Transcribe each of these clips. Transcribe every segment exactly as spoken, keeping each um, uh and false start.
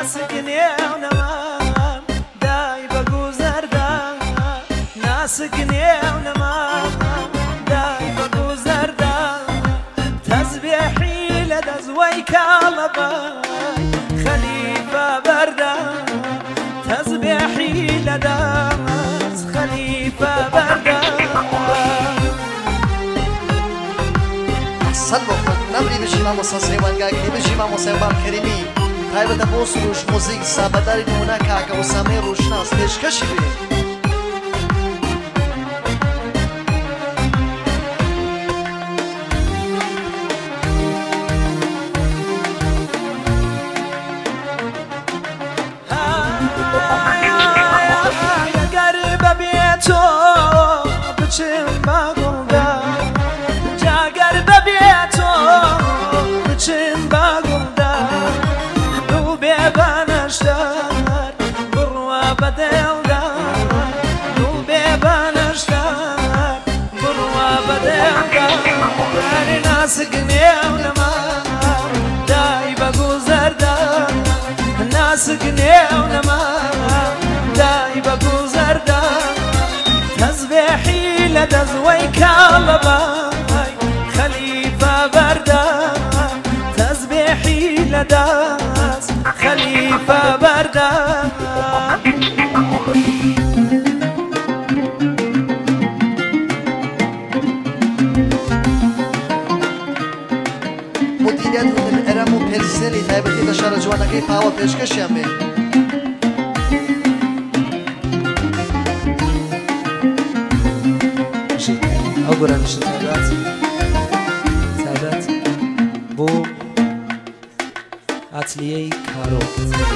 ناسكنيونمان داي بقوزر دا ناسكنيونمان داي بقوزر دا تسبيحي لدزوي كالباي خليفة بردا تسبيحي لداس خليفة بردا أحسن وقت نبري بشيما موسى سيوان قاقلي بشيما موسى يوبان كريمي تایبەتە بۆ سروش موزیک سابەداری نمونە کاکە وسامەی ڕوشناس پێشکەشی بێ ئەگەر بەبێ تۆ بچم بە گوڵدا جاگەر بەبێ تۆ بچم بە گوڵدا بانشتار بروا بدلدار دو بي بانشتار بروا بدلدار داري ناسقني ولما داي بقوزر دار ناسقني ولما داي بقوزر دار تسبيحي لدزوي كالباي خليفة بردار تسبيحي لداس خليفة بردا مدیریت هتل ارم و پرسنلی تایبەتی لە شارە جوانەکەی پاوە پێشکەشیان بێ ئەو گۆرانیشە تایبەت تایبەت بۆ ئاتلیەی کارۆ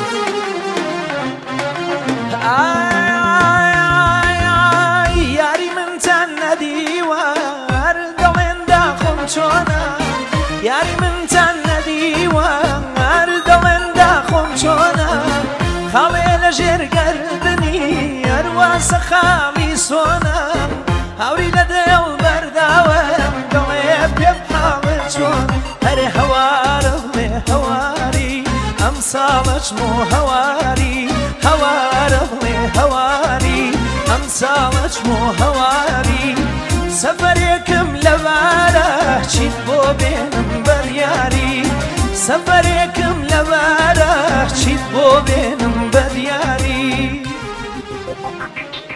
یاری من چەند نەدیوار دڵێن داخۆم چۆنە یاری من چەند نەدیوار دڵێن داخۆم چۆنە خاڵێ لە ژێرگەردنی هەروە سەخاڵی سۆنە هاوری لە دڵ بەرداوە دڵێ پێم حاڵت چۆن هەرێ هەوارە بڵێ هەواری ئەم ساڵەش مۆ هەواری هەوارە بڵێ هەواری ئەم ساڵەش مۆ هەواری سەفەرێکم لەبارە چیت بۆ بێنم بەریاری سەفەرێکم لەبارە چیت بۆ بێنم بەریاری